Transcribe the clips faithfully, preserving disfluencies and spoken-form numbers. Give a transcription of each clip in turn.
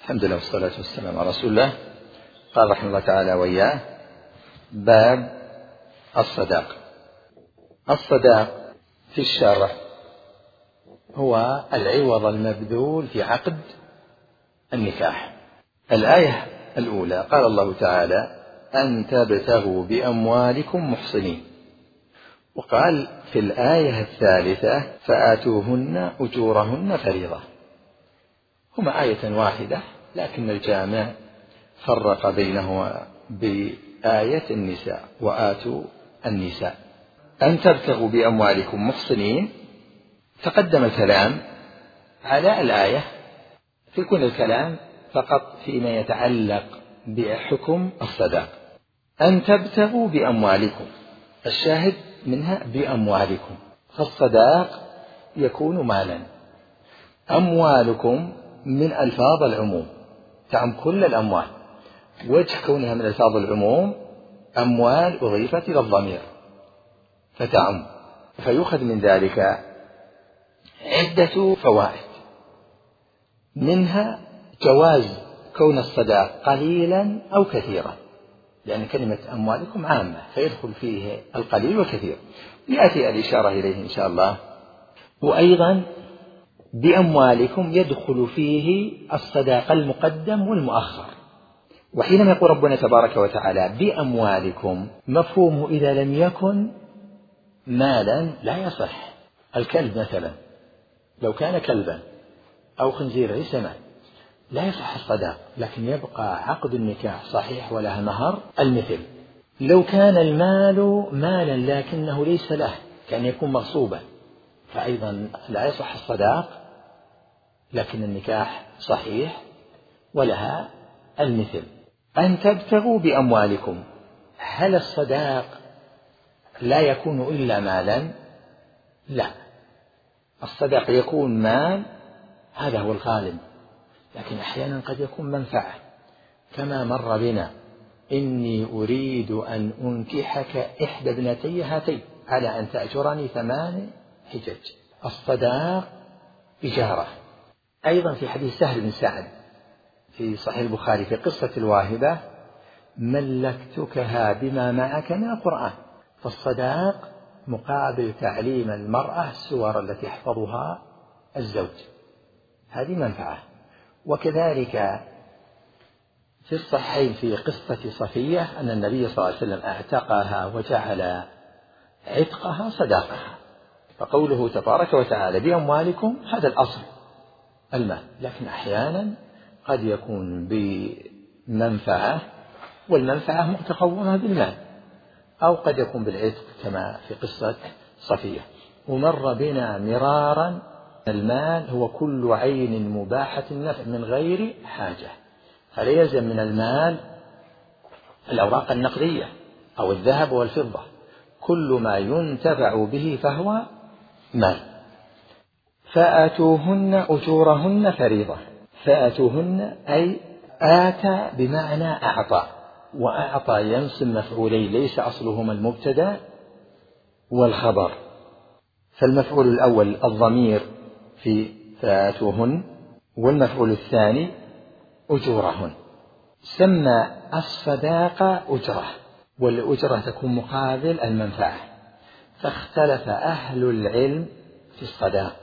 الحمد لله والصلاة والسلام على رسول الله. قال رحمه الله تعالى وإياه: باب الصداق. الصداق في الشرع هو العوض المبذول في عقد النكاح. الآية الأولى قال الله تعالى: أن تبتغوا بأموالكم محصنين. وقال في الآية الثالثة: فآتوهن أجورهن فريضة. هما آية واحدة، لكن الجامع فرق بينهما بآية النساء: وآتوا النساء. أن تبتغوا بأموالكم محصنين، تقدم الكلام على الآية في كل الكلام فقط فيما يتعلق بحكم الصداق. أن تبتغوا بأموالكم، الشاهد منها بأموالكم، فالصداق يكون مالا. أموالكم من ألفاظ العموم، تعم كل الأموال. وجه كونها من ألفاظ العموم أموال أضيفت إلى الضمير فتعم، فيؤخذ من ذلك عدة فوائد، منها جواز كون الصداق قليلا أو كثيرا، لأن كلمة أموالكم عامة فيدخل فيه القليل والكثير، يأتي الإشارة إليه إن شاء الله. وأيضا بأموالكم يدخل فيه الصداق المقدم والمؤخر. وحينما يقول ربنا تبارك وتعالى بأموالكم، مفهومه إذا لم يكن مالا لا يصح. الكلب مثلا لو كان كلبا أو خنزير ليس مال لا يصح الصداق، لكن يبقى عقد النكاح صحيح ولها مهر. المثل لو كان المال مالا لكنه ليس له، كان يكون مغصوبا، فأيضا لا يصح الصداق، لكن النكاح صحيح ولها المثل. أن تبتغوا بأموالكم، هل الصداق لا يكون إلا مالا؟ لا، الصداق يكون مال، هذا هو الغالب، لكن أحيانا قد يكون منفعة، كما مر بنا: إني أريد أن أنكحك إحدى ابنتي هاتين على أن تأجرني ثمان حجج. الصداق إجارة. أيضا في حديث سهل بن سعد في صحيح البخاري في قصة الواهبة: ملكتكها بما معك من القرآن. فالصداق مقابل تعليم المرأة السور التي يحفظها الزوج، هذه منفعة. وكذلك في الصحيحين في قصة صفية أن النبي صلى الله عليه وسلم اعتقها وجعل عتقها صداقها. فقوله تبارك وتعالى بأموالكم، هذا الأصل المال، لكن أحيانا قد يكون بمنفعة، والمنفعة متقومة بالمال، أو قد يكون بالعتق كما في قصة صفية. ومر بنا مرارا: المال هو كل عين مباحة النفع من غير حاجة، فلا يلزم من المال الأوراق النقدية أو الذهب والفضة، كل ما ينتفع به فهو مال. فآتوهن أجورهن فريضة. فآتوهن أي آتى بمعنى أعطى، وأعطى ينصب مفعولين ليس أصلهما المبتدأ والخبر. فالمفعول الأول الضمير في فآتوهن، والمفعول الثاني أجورهن. سمى الصداق أجرة، والأجرة تكون مقابل المنفعة، فاختلف أهل العلم في الصداق،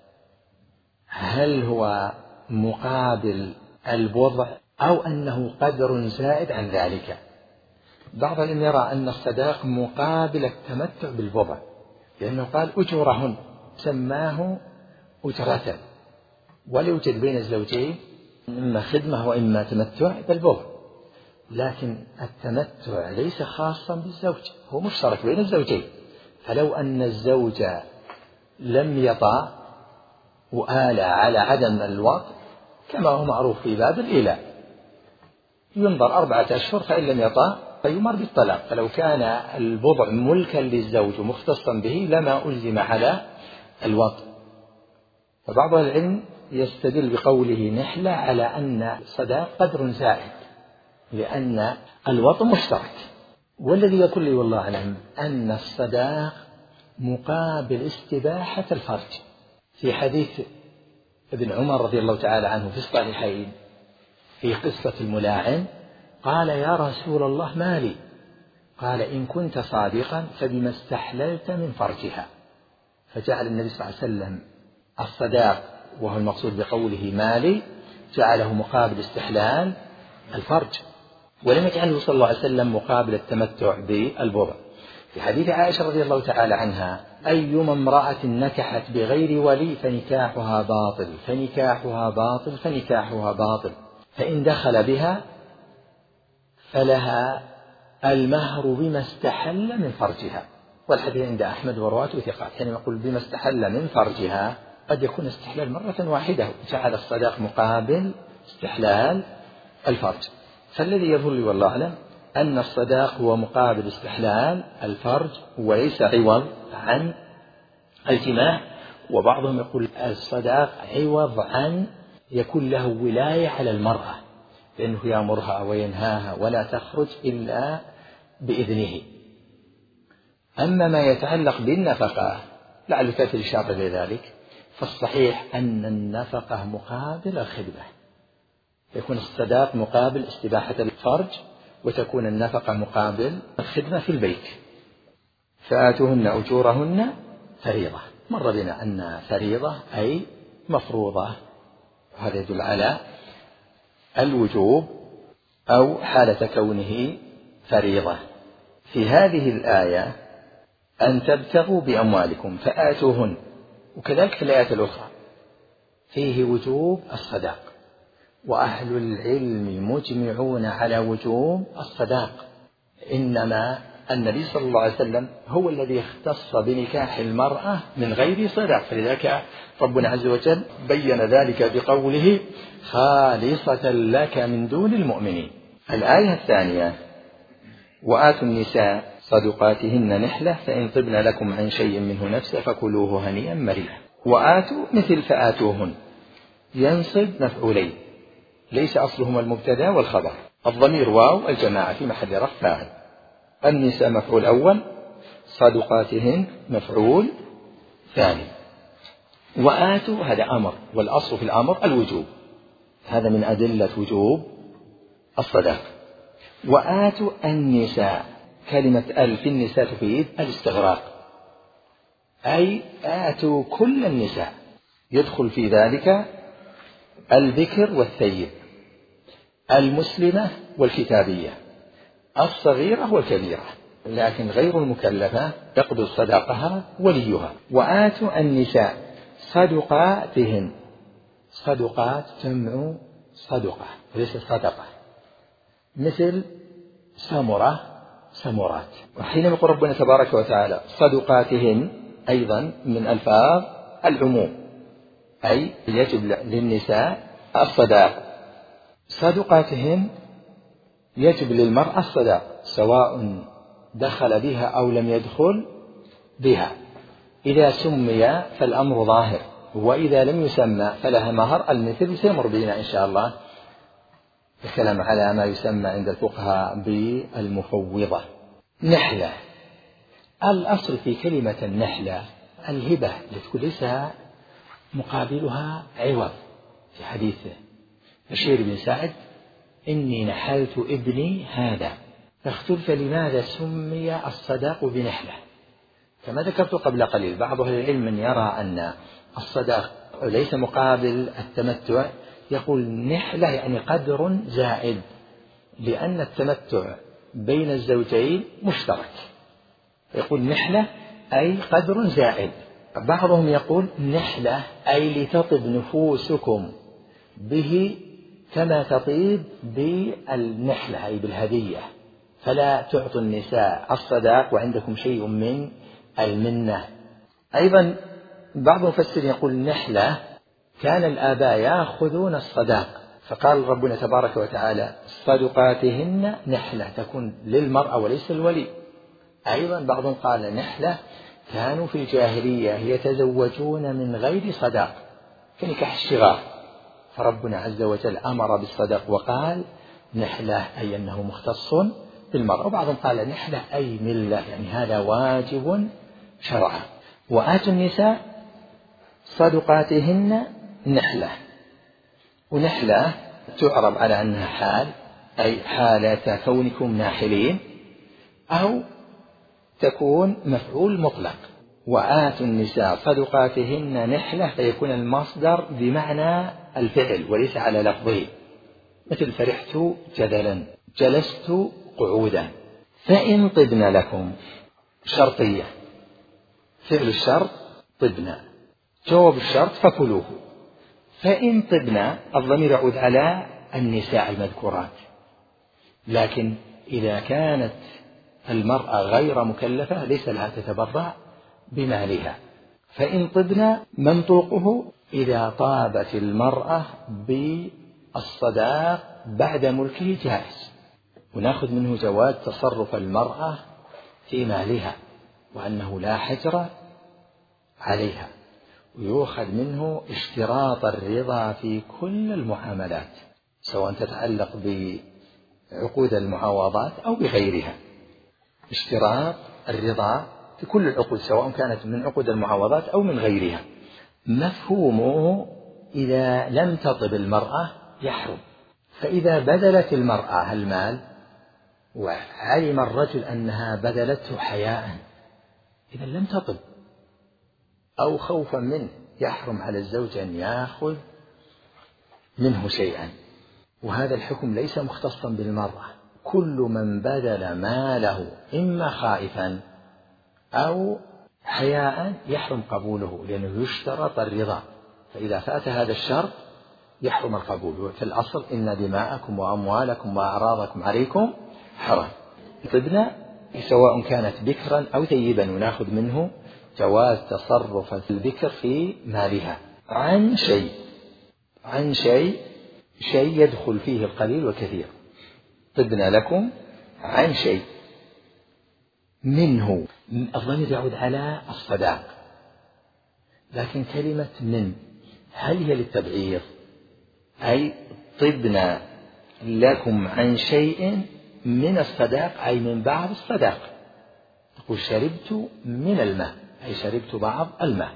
هل هو مقابل البضع أو أنه قدر زائد عن ذلك. بعض العلم يرى أن الصداق مقابل التمتع بالبضع، لأنه قال أجورهن، سماه أجرة، ولا يوجد بين الزوجين إما خدمة وإما تمتع بالبضع، لكن التمتع ليس خاصا بالزوج، هو مشترك بين الزوجين. فلو أن الزوج لم يطع وآل على عدم الوطء، كما هو معروف في باب الإيلاء، ينظر أربعة أشهر، فإن لم يطع فيمر بالطلاق. فلو كان البضع ملكا للزوج مختصا به لما ألزم على الوطء. فبعض العلم يستدل بقوله نحلة على أن الصداق قدر زائد، لأن الوطء مشترك. والذي يقول لي والله أعلم أن الصداق مقابل استباحة الفرج. في حديث ابن عمر رضي الله تعالى عنه في الصحيحين في قصة الملاعن قال يا رسول الله ما لي؟ قال إن كنت صادقا فبما استحللت من فرجها. فجعل النبي صلى الله عليه وسلم الصداق وهو المقصود بقوله ما لي جعله مقابل استحلال الفرج، ولم يجعله صلى الله عليه وسلم مقابل التمتع بالبضع. في حديث عائشة رضي الله تعالى عنها أيما امرأة نكحت بغير ولي فنكاحها باطل فنكاحها باطل فنكاحها باطل فإن دخل بها فلها المهر بما استحل من فرجها. والحديث عند أحمد ورواته ثقات، يعني يقول بما استحل من فرجها قد يكون استحلال مرة واحدة، جعل الصداق مقابل استحلال الفرج. فالذي يظهر لي والله أعلم أن الصداق هو مقابل استحلال الفرج وليس عوض عن الجماع. وبعضهم يقول الصداق عوض عن يكون له ولاية على المرأة، لأنه يأمرها وينهاها ولا تخرج إلا بإذنه. أما ما يتعلق بالنفقة لعل تأتي الإشارة لذلك، فالصحيح أن النفقة مقابل الخدمة، يكون الصداق مقابل استباحة الفرج وتكون النفقة مقابل الخدمة في البيت. فآتوهن أجورهن فريضة، مر بنا أن فريضة أي مفروضة، هذا يدل على الوجوب أو حالة كونه فريضة. في هذه الآية أن تبتغوا بأموالكم فآتوهن، وكذلك في الآيات الأخرى فيه وجوب الصداق، وأهل العلم مجمعون على وجوب الصداق، إنما النبي صلى الله عليه وسلم هو الذي اختص بنكاح المرأة من غير صداق، فلذلك ربنا عز وجل بين ذلك بقوله خالصة لك من دون المؤمنين. الآية الثانية وآتوا النساء صدقاتهن نحلة فإن طبن لكم عن شيء منه نفسا فكلوه هنيئا مريئا. وآتوا مثل فآتوهن ينصب مفعولين ليس أصلهما المبتدا والخبر، الضمير واو الجماعة في محل رفع فاعل. النساء مفعول أول، صدقاتهن مفعول ثاني. وآتوا هذا أمر، والأصل في الأمر الوجوب، هذا من أدلة وجوب الصداق. وآتوا النساء، كلمة ال في النساء تفيد الاستغراق، أي آتوا كل النساء، يدخل في ذلك الذكر والثيب، المسلمة والكتابية، الصغيرة والكبيرة، لكن غير المكلفة يقبل صداقها وليها. وآتوا النساء صدقاتهن، صدقات جمع صدقة وليس صدقة، مثل سمرة سمرات. وحينما يقول ربنا تبارك وتعالى صدقاتهن أيضا من ألفاظ العموم، أي يجب للنساء الصداق. صدقاتهن يجب للمرأة الصداق سواء دخل بها أو لم يدخل بها، إذا سمي فالأمر ظاهر، وإذا لم يسمى فلها مهر المثل، سيمر بنا إن شاء الله الكلام على ما يسمى عند الفقهاء بالمفوضة. نحلة، الأصل في كلمة النحلة الهبة لتكون ليس مقابلها عوض. في حديث بشير بن سعد إني نحلت ابني هذا، فاختلف لماذا سمي الصداق بنحلة. كما ذكرت قبل قليل بعض أهل العلم من يرى أن الصداق ليس مقابل التمتع، يقول نحلة يعني قدر زائد، لأن التمتع بين الزوجين مشترك، يقول نحلة أي قدر زائد. بعضهم يقول نحلة أي لتطب نفوسكم به كما تطيب بالنحلة أي بالهدية، فلا تعطوا النساء الصداق وعندكم شيء من المنة. أيضا بعض المفسرين يقول نحلة كان الآباء يأخذون الصداق، فقال ربنا تبارك وتعالى صدقاتهن نحلة تكون للمرأة وليس الولي. أيضا بعضهم قال نحلة كانوا في الجاهلية يتزوجون من غير صداق كنكاح الشغار، فربنا عز وجل أمر بالصداق وقال نحلة أي أنه مختص بالمرأة. وبعضهم قال نحلة أي ملة، يعني هذا واجب شرعا. وآتوا النساء صدقاتهن نحلة، ونحلة تعرب على أنها حال، أي حالة كونكم ناحلين، أو تكون مفعول مطلق. وآتوا النساء صدقاتهن نحلة، فيكون المصدر بمعنى الفعل وليس على لفظه، مثل فرحت جدلا، جلست قعودا. فإن طبن لكم شرطية، فعل الشرط طبن، جواب الشرط فكلوه. فإن طبن الضمير يعود على النساء المذكورات، لكن إذا كانت المرأة غير مكلفة ليس لها تتبرع بمالها. فإن طبن منطوقه إذا طابت المرأة بالصداق بعد ملكه جائز، ونأخذ منه جواز تصرف المرأة في مالها وأنه لا حجر عليها، ويؤخذ منه اشتراط الرضا في كل المعاملات سواء تتعلق بعقود المعاوضات أو بغيرها، اشتراط الرضا في كل العقود سواء كانت من عقود المعاوضات أو من غيرها. مفهومه إذا لم تطب المرأة يحرم، فإذا بذلت المرأة المال وعلم الرجل أنها بذلته حياء إذا لم تطب أو خوفا منه يحرم على الزوج أن يأخذ منه شيئا. وهذا الحكم ليس مختصا بالمرأة، كل من بذل ماله إما خائفا أو حياء يحرم قبوله، لأنه يشترط الرضا، فإذا فات هذا الشرط يحرم القبول. في الأصل إن دماءكم وأموالكم وأعراضكم عليكم حرام. طبنا سواء كانت بكرا أو ثيبا، ونأخذ منه جواز تصرف البكر في مالها عن شيء، عن شيء شيء يدخل فيه القليل والكثير. طبنا لكم عن شيء منه، الضمير يعود على الصداق، لكن كلمة من هل هي للتبعيض؟ أي طبنا لكم عن شيء من الصداق، أي من بعض الصداق. تقول شربت من الماء، أي شربت بعض الماء.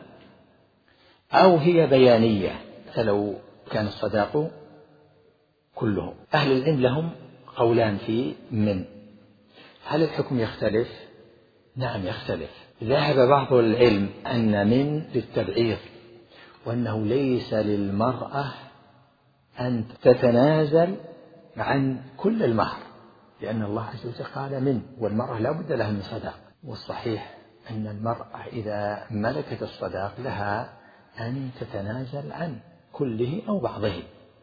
أو هي بيانية، فلو كان الصداق كله. أهل العلم لهم قولان في من، هل الحكم يختلف؟ نعم يختلف. ذهب بعض العلم أن من للتبعيض، وأنه ليس للمرأة أن تتنازل عن كل المهر، لأن الله عز وجل قال من، والمرأة لا بد لها من صداق. والصحيح أن المرأة إذا ملكت الصداق لها أن تتنازل عن كله أو بعضه،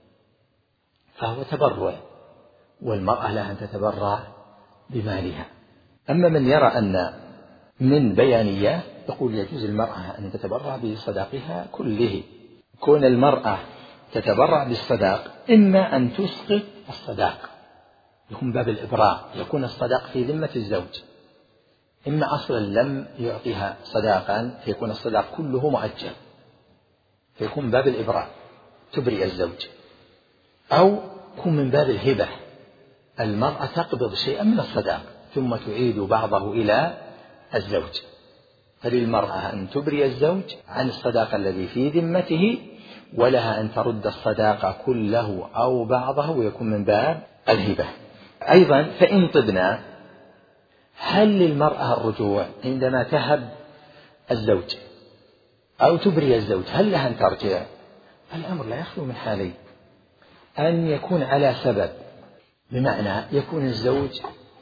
فهو تبرع، والمرأة لها أن تتبرع بمالها. أما من يرى أن من بيانية يقول يجوز المرأة أن تتبرع بصداقها كله. كون المرأة تتبرع بالصداق إما أن تسقط الصداق، يكون باب الإبراء، يكون الصداق في ذمة الزوج، إما أصلا لم يعطيها صداقا فيكون الصداق كله مؤجل، فيكون باب الإبراء تبرئ الزوج، أو يكون من باب الهبة، المرأة تقبض شيئا من الصداق ثم تعيد بعضه إلى الزوج، فللمرأة أن تبرئ الزوج عن الصداق الذي في ذمته، ولها أن ترد الصداق كله أو بعضه، ويكون من باب الهبة. أيضا فإن طبنا، هل للمرأة الرجوع عندما تهب الزوج أو تبرئ الزوج؟ هل لها أن ترجع؟ الأمر لا يخلو من حالين، أن يكون على سبب، بمعنى يكون الزوج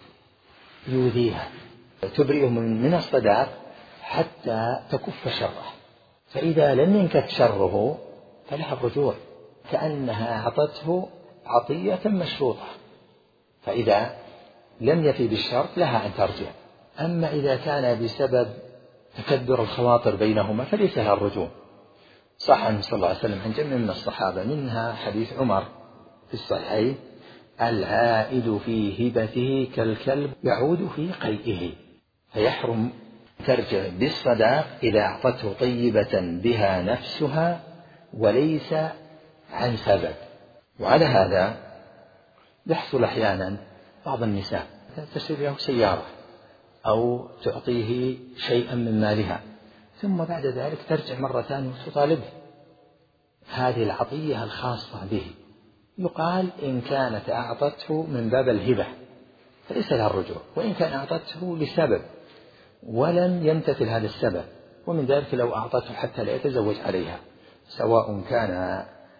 يؤذيها تبرئه من الصداق حتى تكف شره، فإذا لم ينكف شره فلها الرجوع، كأنها أعطته عطية مشروطة، فإذا لم يفي بالشرط لها أن ترجع. أما إذا كان بسبب تكدر الخواطر بينهما فليس لها الرجوع. صح عنه صلى الله عليه وسلم عن جمع من الصحابة، منها حديث عمر في الصحيح: العائد في هبته كالكلب يعود في قيئه، فيحرم ترجع بالصداق إذا أعطته طيبة بها نفسها وليس عن سبب. وعلى هذا يحصل أحيانا بعض النساء تشتري له سيارة أو تعطيه شيئا من مالها، ثم بعد ذلك ترجع مرة ثانية وتطالبه، هذه العطية الخاصة به يقال إن كانت أعطته من باب الهبة فليس لها الرجوع، وإن كان أعطته لسبب ولم يمتثل هذا السبب، ومن ذلك لو أعطته حتى لا يتزوج عليها سواء كان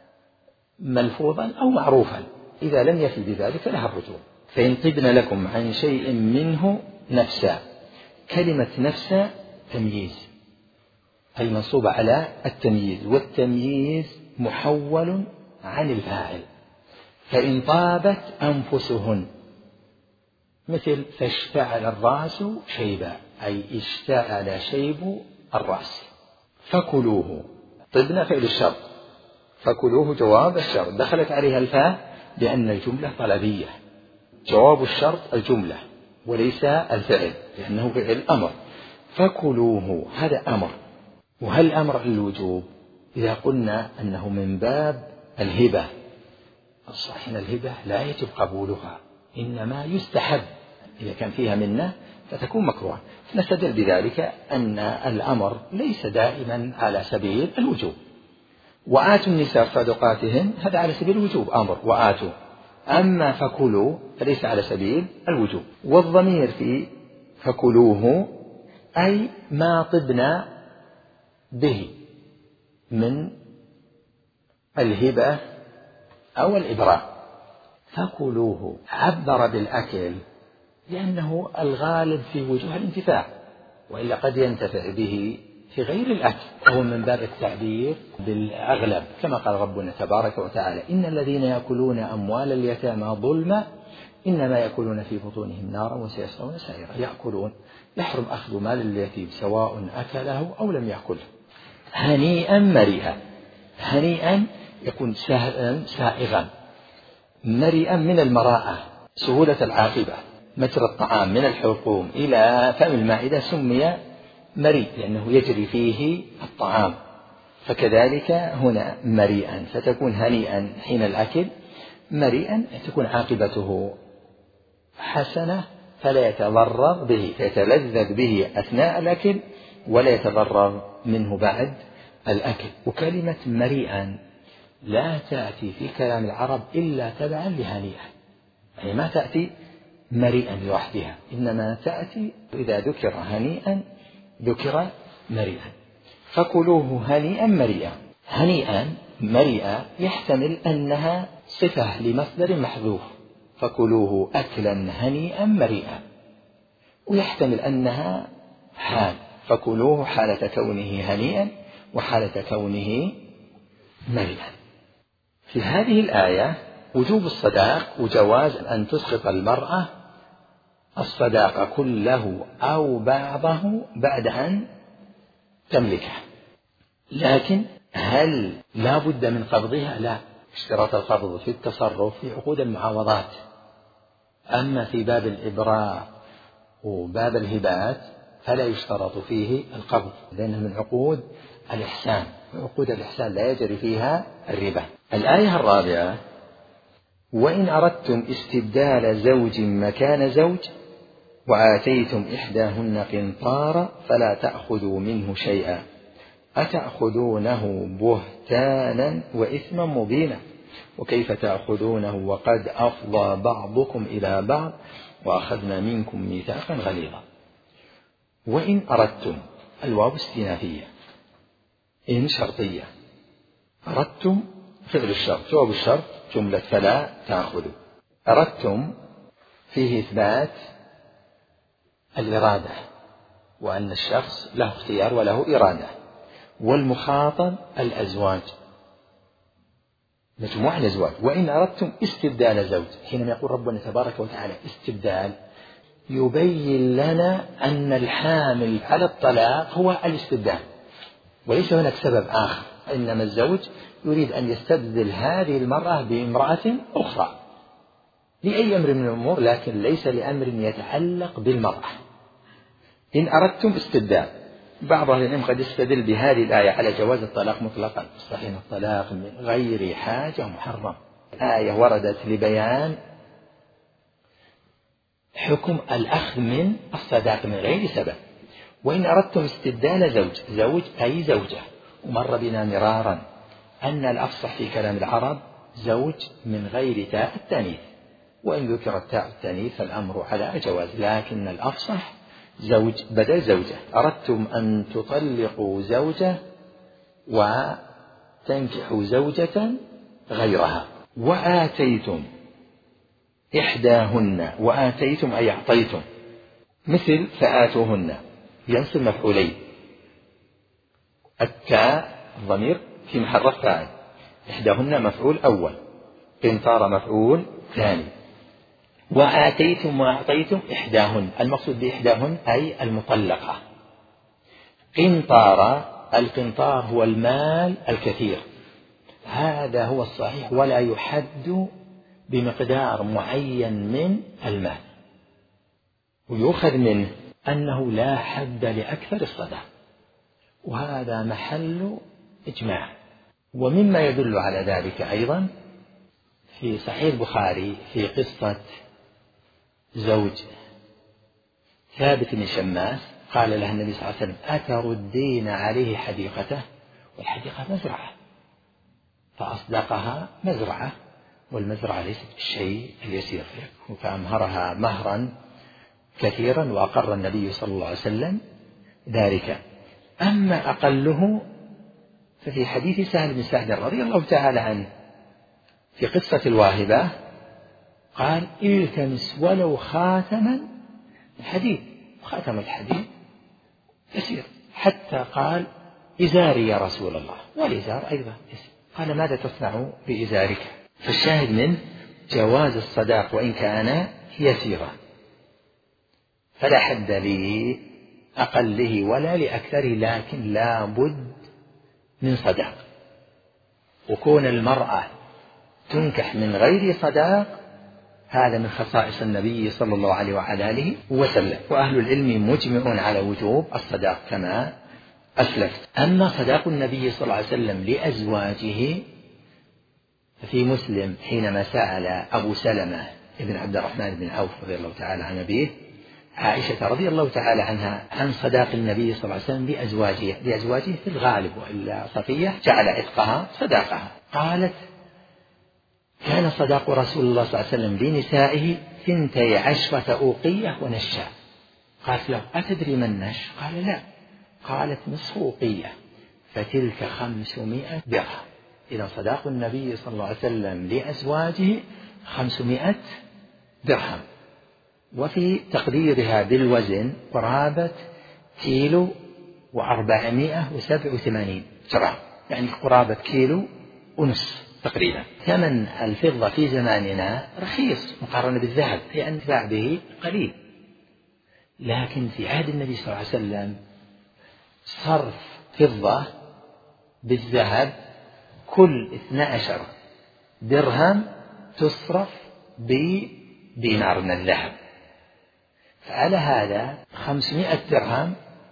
ملفوظا أو معروفا، إذا لم يفي بذلك فلها الرجوع. فإن طبن لكم عن شيء منه نفسا، كلمة نفسا تمييز، أي منصوبة على التمييز، والتمييز محول عن الفاعل. فإن طابت أنفسهن، مثل فاشتعل الرأس شيبا، أي اشتعل شيب الرأس. فكلوه، طبن فعل الشرط، فكلوه جواب الشرط، دخلت عليها الفاء لأن الجملة طلبية، جواب الشرط الجملة وليس الفعل لأنه فعل أمر. فكلوه هذا أمر، وهل أمر الوجوب؟ إذا قلنا أنه من باب الهبة، الصحيح أن الهبة لا يجب قبولها، إنما يستحب إذا كان فيها منة فتكون مكروهة. نستدل بذلك أن الأمر ليس دائما على سبيل الوجوب. وآتوا النساء صدقاتهن، هذا على سبيل الوجوب أمر وآتوا، أما فكلوا فليس على سبيل الوجوب. والضمير في فكلوه أي ما طبنا به من الهبة أو الإبراء. فكلوه عبر بالأكل لأنه الغالب في وجوه الانتفاع، وإلا قد ينتفع به في غير الأكل، وهو من باب التعبير بالأغلب، كما قال ربنا تبارك وتعالى: إن الذين يأكلون أموال اليتامى ظلما إنما يأكلون في بطونهم نارا وسيصلون سعيرا. يأكلون، يحرم أخذ مال اليتيم سواء أكله أو لم يأكله. هنيئا مريئا، هنيئا يكون سائغا، مريئا من المراءة سهولة العاقبة، مجرى الطعام من الحلقوم إلى فم المائدة سمي مريء لأنه يجري فيه الطعام، فكذلك هنا مريئا، فتكون هنيئا حين الأكل، مريئا تكون عاقبته حسنة فلا يتضرر به، فيتلذذ به أثناء الأكل ولا يتضرر منه بعد الأكل. وكلمة مريئا لا تأتي في كلام العرب إلا تبعا لهنيئا، يعني ما تأتي مريئا لوحدها، إنما تأتي إذا ذكر هنيئا ذكر مريئا. فكلوه هنيئا مريئا. هنيئا مريئا يحتمل أنها صفة لمصدر محذوف، فكلوه أكلا هنيئا مريئا، ويحتمل أنها حال، فكلوه حالة كونه هنيئا وحالة كونه مريئا. في هذه الآية وجوب الصداق وجواز أن تسقط المرأة الصداق كله أو بعضه بعد أن تملكه، لكن هل لا بد من قبضها؟ لا، اشتراط القبض في التصرف في عقود المعاوضات، أما في باب الإبراء وباب الهبات فلا يشترط فيه القبض، لأنه من عقود الإحسان، وعقود الإحسان لا يجري فيها الربا. الآية الرابعة: وإن أردتم استبدال زوج مكان زوج وآتيتم إحداهن قنطارا فلا تأخذوا منه شيئا أتأخذونه بهتانا وإثما مبينا وكيف تأخذونه وقد أفضى بعضكم إلى بعض وأخذنا منكم ميثاقا غليظا. وإن أردتم، الواو استئنافية، إن شرطية، أردتم فعل الشرط، جواب الشرط جملة فلا تأخذوا. أردتم فيه إثبات الإرادة، وأن الشخص له اختيار وله إرادة، والمخاطب الأزواج، مجموعة الأزواج. وإن أردتم استبدال زوج، حينما يقول ربنا تبارك وتعالى استبدال يبين لنا أن الحامل على الطلاق هو الاستبدال وليس هناك سبب آخر، إنما الزوج يريد أن يستبدل هذه المرأة بامرأة أخرى لأي أمر من الأمور، لكن ليس لأمر يتعلق بالمرأة. إن أردتم استبدال، بعض أهل العلم قد يستدل بهذه الآية على جواز الطلاق مطلقا، صحيح الطلاق من غير حاجة محرم، آية وردت لبيان حكم الأخذ من الصداق من غير سبب. وإن أردتم استبدال زوج، زوج أي زوجة، ومر بنا مرارا أن الأفصح في كلام العرب زوج من غير تاء التانيث، وإن ذكرت تاء التانيث فالأمر على الجواز، لكن الأفصح زوج بدل زوجة. أردتم أن تطلقوا زوجة وتنكحوا زوجة غيرها، وآتيتم إحداهن، وآتيتم أي أعطيتم، مثل فآتوهن ينصب مفعولين، التاء الضمير في محل رفع فاعل، إحداهن مفعول أول، قنطار مفعول ثاني. وآتيتم وأعطيتم إحداهن، المقصود بإحداهن أي المطلقة. قنطار، القنطار هو المال الكثير، هذا هو الصحيح، ولا يحد بمقدار معين من المال، ويؤخذ منه أنه لا حد لأكثر الصدقة، وهذا محل إجماع. ومما يدل على ذلك أيضا في صحيح البخاري في قصة زوج ثابت بن شماس، قال له النبي صلى الله عليه وسلم: أتردين عليه حديقته؟ والحديقة مزرعة، فأصدقها مزرعة، والمزرعة ليست بالشيء اليسير، فأمهرها مهرا كثيرا، وأقر النبي صلى الله عليه وسلم ذلك. أما أقله ففي حديث سهل بن سعد رضي الله تعالى عنه في قصة الواهبة، قال: التمس ولو خاتما حديد، خاتم الحديد يسير، حتى قال: إزاري يا رسول الله، والإزار أيضا يسير. قال: ماذا تصنع بإزارك؟ فالشاهد منه جواز الصداق وإن كان يسيرا، فلا حد لأقله ولا لأكثره، لكن لا بد من صداق. وكون المرأة تنكح من غير صداق هذا من خصائص النبي صلى الله عليه وعلى آله وسلم، وأهل العلم مجمعون على وجوب الصداق كما أسلفت. أما صداق النبي صلى الله عليه وسلم لأزواجه ففي مسلم حينما سأل أبو سلمة ابن عبد الرحمن بن عوف رضي الله تعالى عن أبيه عائشة رضي الله تعالى عنها عن صداق النبي صلى الله عليه وسلم لأزواجه لأزواجه في الغالب، وإلا صفية جعل عتقها صداقها، قالت: كان صداق رسول الله صلى الله عليه وسلم لنسائه ثنتي عشرة أوقية ونشا. قالت له: أتدري ما النش؟ قال: لا. قالت: نصف أوقية، فتلك خمسمائة درهم. إذا صداق النبي صلى الله عليه وسلم لأزواجه خمسمائة درهم، وفي تقديرها بالوزن قرابة كيلو وأربعمائة وسبع وثمانين جرام، يعني قرابة كيلو ونصف تقريبا. ثمن الفضة في زماننا رخيص مقارنة بالذهب، لأن تباع به قليل، لكن في عهد النبي صلى الله عليه وسلم صرف فضة بالذهب كل اثنى عشر درهم تصرف بدينار من الذهب، فعلى هذا خمسمائة درهم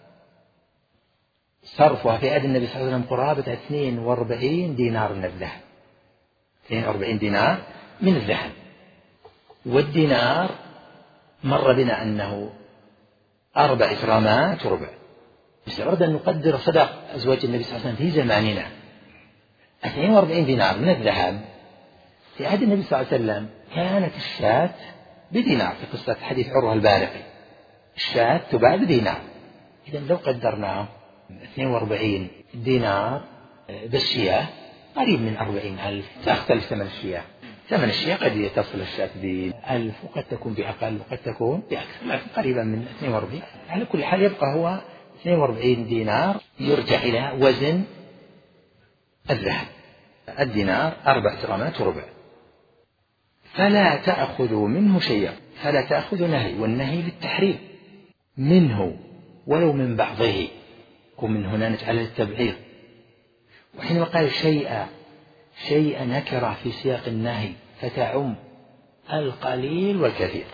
صرفها في عهد النبي صلى الله عليه وسلم قرابة اثنين وأربعين دينار من الذهب، اثنين وأربعين دينار من الذهب. والدينار مر بنا أنه أربع جرامات وربع، بس أردنا أن نقدر صداق أزواج النبي صلى الله عليه وسلم في زماننا اثنين وأربعين دينار من الذهب. في عهد النبي صلى الله عليه وسلم كانت الشاة بدينار، في قصة حديث عروة البارقي الشاة تباع بدينار. إذا لو قدرناه اثنين وأربعين دينار بالشياه قريب من أربعين ألف، تختلف ثمن الشياه، ثمن الشياه قد تصل الشاة بألف وقد تكون بأقل وقد تكون بأكثر، لكن قريبا من اثنين وأربعين. على كل حال يبقى هو اثنين وأربعين دينار، يرجع إلى وزن الذهب. الدينار أربع جرامات وربع. فلا تأخذوا منه شيئا، فلا تأخذوا نهي، والنهي للتحريم منه ولو من بعضه، ومن هنا نجعل التبعيض. وحينما قال شيئا شيئا نكرة في سياق النهي فتعم القليل والكثير.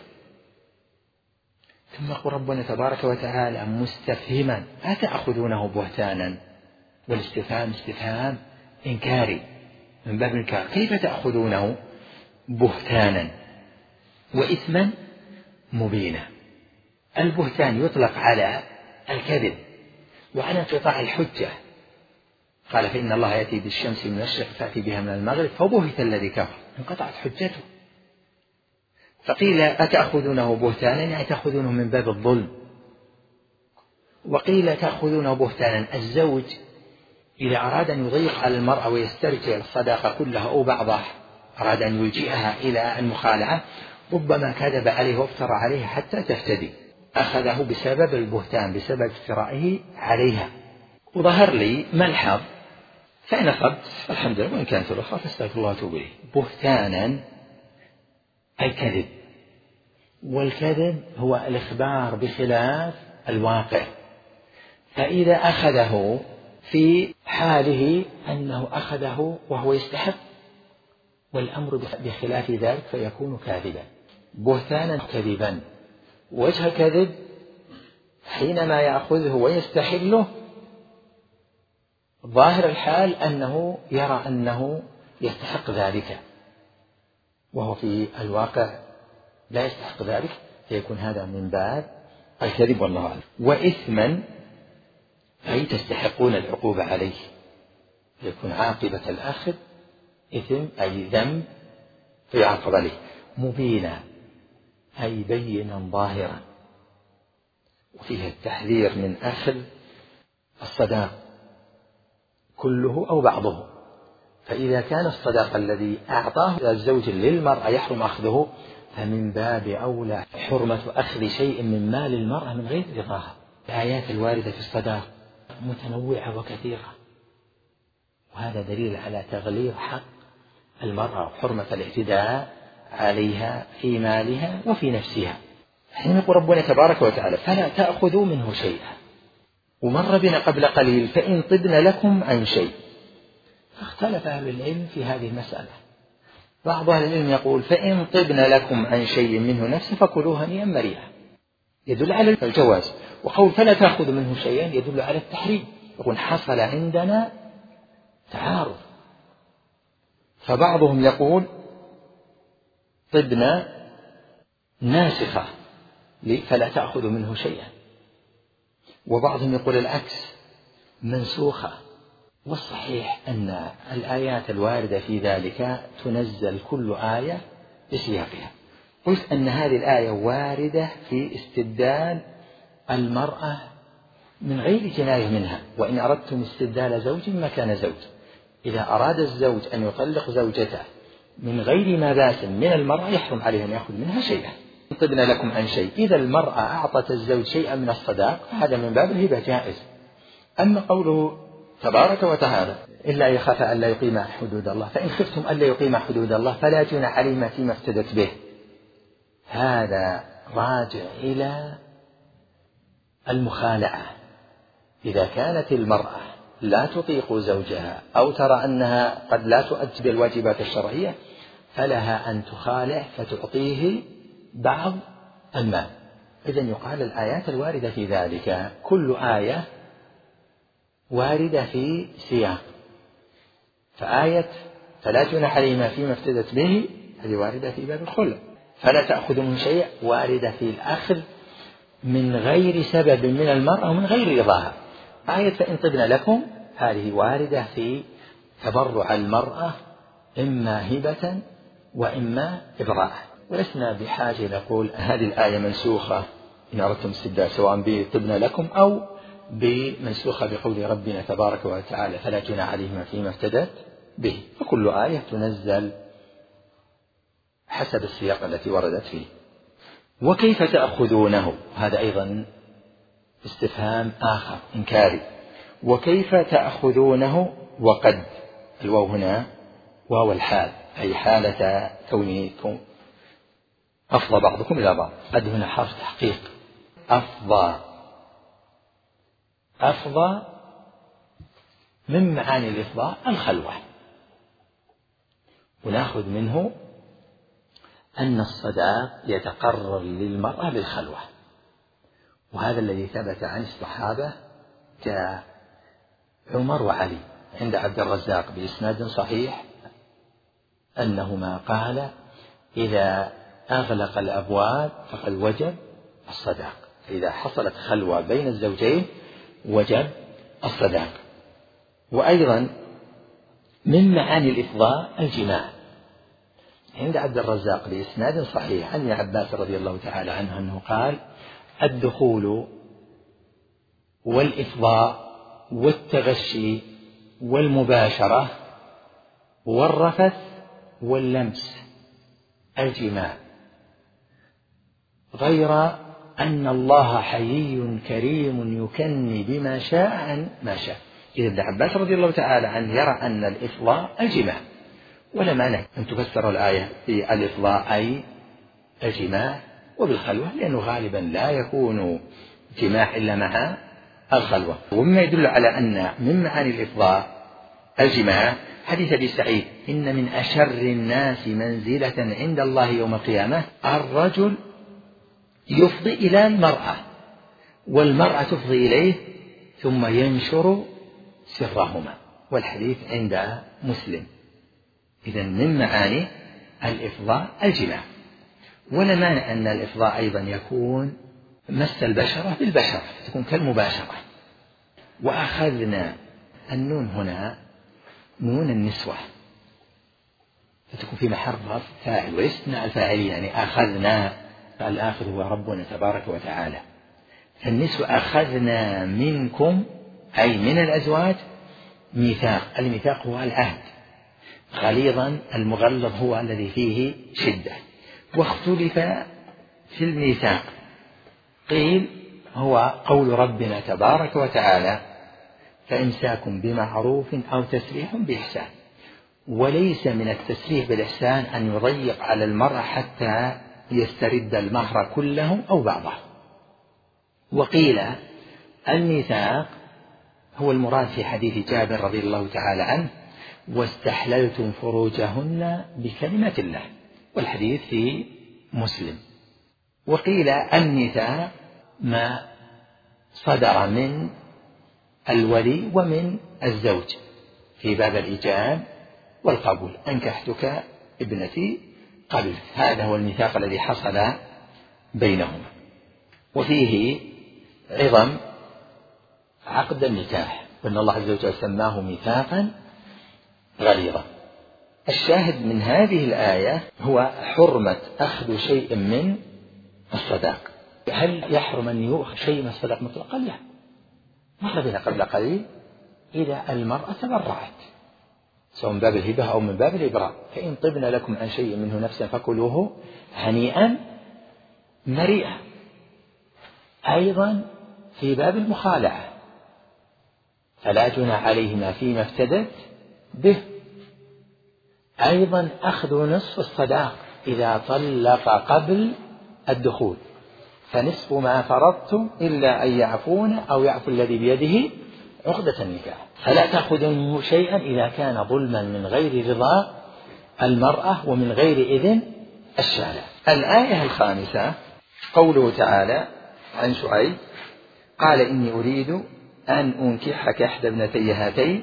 ثم يقول ربنا تبارك وتعالى مستفهما: أتأخذونه بهتانا؟ والاستفهام استفهام إنكاري من باب الإنكار، كيف تأخذونه بهتانا وإثما مبينا؟ البهتان يطلق على الكذب وعلى انقطاع الحجة، قال فإن الله يأتي بالشمس من المشرق فأتي بها من المغرب فبهت الذي كفر، انقطعت حجته. فقيل أتأخذونه بهتانا يعني تأخذونه من باب الظلم، وقيل تأخذونه بهتانا الزوج إذا أراد أن يضيق على المرأة ويسترجع الصداقة كلها أو بعضها، أراد أن يلجئها إلى المخالعة، ربما كذب عليه وافترى عليها حتى تفتدي، أخذه بسبب البهتان، بسبب افترائه عليها. وظهر لي ملحظ فإن أصبت الحمد لله وإن كانت الأخرى فاستغفر الله وأتوب إليه. بهتانا أي كذب، والكذب هو الإخبار بخلاف الواقع، فإذا أخذه في حاله أنه أخذه وهو يستحق والأمر بخلاف ذلك فيكون كاذبا. بهتانا كذبا، وجه الكذب حينما يأخذه ويستحله ظاهر الحال أنه يرى أنه يستحق ذلك وهو في الواقع لا يستحق ذلك، فيكون هذا من باب الكذب والله أعلم. وإثما أي تستحقون العقوبة عليه، يكون عاقبة الأخذ إثم أي ذنب فيعاقب عليه. مبينا أي بينا ظاهرا، وفيه التحذير من أخذ الصداق كله أو بعضه، فإذا كان الصداق الذي أعطاه الزوج للمرأة يحرم أخذه، فمن باب أولى حرمة أخذ شيء من مال المرأة من غير رضاها. الآيات الواردة في الصداق متنوعة وكثيرة، وهذا دليل على تغليظ حق المرأة وحرمة الاعتداء عليها في مالها وفي نفسها. حين يقول ربنا تبارك وتعالى فلا تأخذوا منه شيئا، ومر بنا قبل قليل فإن طبن لكم عن شيء، فاختلف أهل العلم في هذه المسألة. بعض أهل العلم يقول فإن طبن لكم عن شيء منه نفسه فكلوه هنيئا مريئا، يدل على الجواز، وقول فلا تأخذ منه شيئا يدل على التحريم، يقول حصل عندنا تعارض. فبعضهم يقول طبن ناسخة فلا تأخذ منه شيئا، وبعضهم يقول العكس منسوخة. والصحيح أن الآيات الواردة في ذلك تنزل كل آية بسياقها. قلت أن هذه الآية واردة في استبدال المرأة من غير جناية منها، وإن أردتم استبدال زوج مكان زوج، إذا أراد الزوج أن يطلق زوجته من غير ما باس من المرأة يحرم عليه أن يأخذ منها شيئا. طبنا لكم عن شيء، إذا المرأة أعطت الزوج شيئا من الصداق هذا من باب الهبة جائز. أما قوله تبارك وتعالى إلا يخاف ألا يقيم حدود الله، فإن خفتم ألا يقيم حدود الله فلا جناح عليهما فيما افتدت به، هذا راجع إلى المخالعة. إذا كانت المرأة لا تطيق زوجها أو ترى أنها قد لا تؤدي الواجبات الشرعية فلها أن تخالع فتعطيه بعض المال. إذن يقال الآيات الواردة في ذلك كل آية واردة في سياق، فآية فلا جناح عليهما فيما افتدت به هذه واردة في باب الخلع، فلا تأخذ من شيء واردة في الأخذ من غير سبب من المرأة ومن غير رضاها. آية فإن طبن لكم هذه واردة في تبرع المرأة إما هبة وإما إبراء، ولسنا بحاجة نقول هذه الآية منسوخة إن أردتم استبدال سواء بطبن لكم أو بمنسوخة بقول ربنا تبارك وتعالى فلا جناح عليهما فيما افتدت به، فكل آية تنزل حسب السياق التي وردت فيه. وكيف تأخذونه؟ هذا أيضا استفهام آخر إنكاري. وكيف تأخذونه وقد الواو هنا واو الحال أي حالة كونكم أفضى بعضكم إلى بعض، قد هنا حرف تحقيق. أفضى أفضى من معاني الإفضاء الخلوة، ونأخذ منه أن الصداق يتقرر للمرأة بالخلوة، وهذا الذي ثبت عن الصحابة كعمر وعلي عند عبد الرزاق بإسناد صحيح أنهما قال إذا أغلق الأبواب فقد وجب الصداق، فإذا حصلت خلوة بين الزوجين وجب الصداق. وأيضا من معاني الإفضاء الجماع. عند عبد الرزاق بإسناد صحيح عن ابن عباس رضي الله تعالى عنه أنه قال: الدخول والإفضاء والتغشي والمباشرة والرفث واللمس الجماع، غير أن الله حيي كريم يكني بما شاء عن ما شاء. إذا ابن عباس رضي الله تعالى عنه يرى أن الإفضاء الجماع، ولا مانع أن تفسر الآية بالإفضاء أي الجماع وبالخلوة، لأنه غالبا لا يكون جماع إلا مع الخلوة. ومما يدل على أن من معاني الإفضاء الجماع حديث أبي سعيد: إن من أشر الناس منزلة عند الله يوم القيامة الرجل يفضي إلى المرأة والمرأة تفضي إليه ثم ينشر سرهما، والحديث عند مسلم. إذن من معاني الإفضاء الجماع. ولا مانع أن الإفضاء أيضا يكون مس البشرة بالبشرة، تكون كالمباشرة. وأخذنا النون هنا نون النسوة، فتكون في محل رفع فاعل وليست مع الفاعلية، يعني أخذنا الآخر هو ربنا تبارك وتعالى. فالنسوة أخذنا منكم أي من الأزواج ميثاق، الميثاق هو العهد، غليظا المغلظ هو الذي فيه شدة. واختلف في الميثاق، قيل هو قول ربنا تبارك وتعالى: فإمساك بمعروف أو تسريح بإحسان. وليس من التسريح بالإحسان أن يضيق على المرأة حتى يسترد المهر كله أو بعضه. وقيل الميثاق هو المراد في حديث جابر رضي الله تعالى عنه: واستحللتم فروجهن بكلمة الله، والحديث في مسلم. وقيل الميثاق ما صدر من الولي ومن الزوج في باب الإيجاب والقبول: أنكحتك ابنتي قبل. هذا هو الميثاق الذي حصل بينهما، وفيه عظم عقد النكاح، وأن الله عز وجل سماه ميثاقا غليظا. الشاهد من هذه الآية هو حرمة أخذ شيء من الصداق. هل يحرم أن يؤخذ شيء من الصداق مطلقا؟ لا، مر بنا قبل قليل إذا المرأة تبرعت سواء من باب الهبة أو من باب الإبراء، فإن طبن لكم عن شيء منه نفسا فكلوه هنيئا مريئا. أيضا في باب المخالعة فلا جناح عليهما فيما افتدت به. أيضا أخذ نصف الصداق إذا طلق قبل الدخول، فنصف ما فرضتم إلا أن يعفون أو يعفو الذي بيده عقدة النكاح. فلا تأخذوا شيئا إذا كان ظلما من غير رضا المرأة ومن غير إذن الشارع. الآية الخامسة قوله تعالى عن شعيب: قال إني أريد أن أنكحك إحدى ابنتي هاتين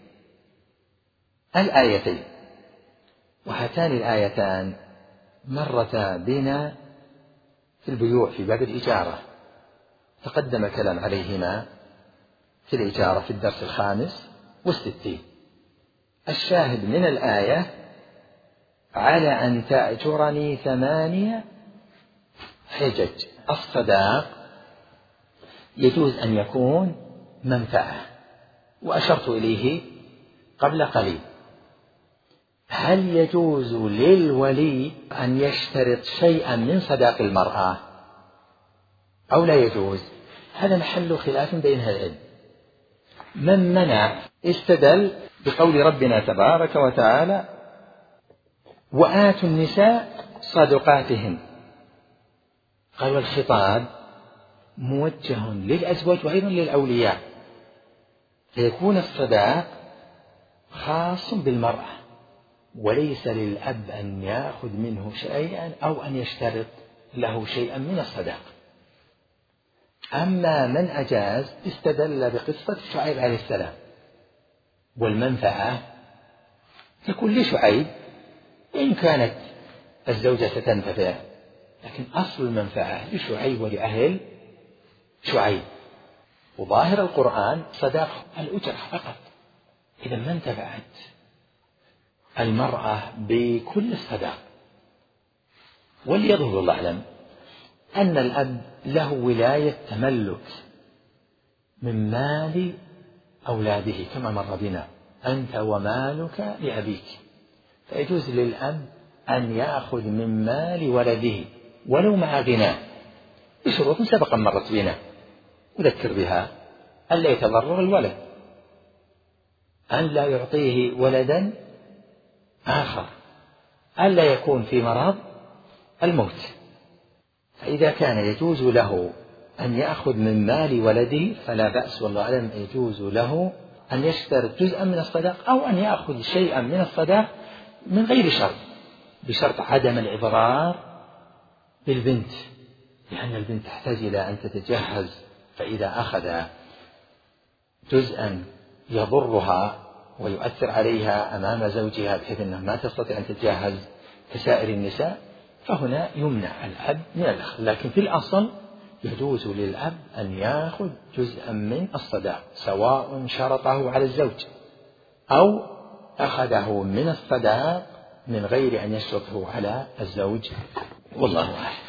الآيتين. وهاتان الآيتان مرتا بنا في البيوع في باب الإجارة، تقدم الكلام عليهما في الإجارة في الدرس الخامس والستين. الشاهد من الآية: على أن تأجرني ثمانية حجج. الصداق يجوز أن يكون منفعة، وأشرت إليه قبل قليل. هل يجوز للولي أن يشترط شيئا من صداق المرأة أو لا يجوز؟ هذا محل خلاف بين أهل العلم. من منع استدل بقول ربنا تبارك وتعالى: وآتوا النساء صدقاتهن. قال والخطاب موجه للأزواج وأيضا للأولياء، فيكون الصداق خاص بالمرأة، وليس للأب أن يأخذ منه شيئا أو أن يشترط له شيئا من الصداق. أما من أجاز استدل بقصة شعيب عليه السلام، والمنفعة تكون لشعيب إن كانت الزوجة ستنتفع، لكن أصل المنفعة لشعيب ولأهل شعيب. وظاهر القرآن صداق الأجرة فقط، إذا ما انتفعت المرأة بكل الصداق. وليظهر الله أعلم أن الأب له ولاية تملك من مال أولاده كما مر بنا، أنت ومالك لأبيك، فيجوز للأب أن يأخذ من مال ولده ولو مع غناه بشروط سبقا مرت بنا أذكر بها: أن لا يتضرر الولد، أن لا يعطيه ولدا آخر، أن لا يكون في مرض الموت. فإذا كان يجوز له أن يأخذ من مال ولده فلا بأس، والله أعلم يجوز له أن يشترط جزءا من الصداق أو أن يأخذ شيئا من الصداق من غير شرط، بشرط عدم الإضرار بالبنت، لأن البنت تحتاج إلى أن تتجهز، فإذا أخذ جزءا يضرها ويؤثر عليها أمام زوجها بحيث أنها ما تستطيع أن تتجهز كسائر النساء فهنا يمنع الأب من الأخذ. لكن في الأصل يجوز للأب أن يأخذ جزءا من الصداق سواء شرطه على الزوج أو أخذه من الصداق من غير أن يشرطه على الزوج، والله أعلم.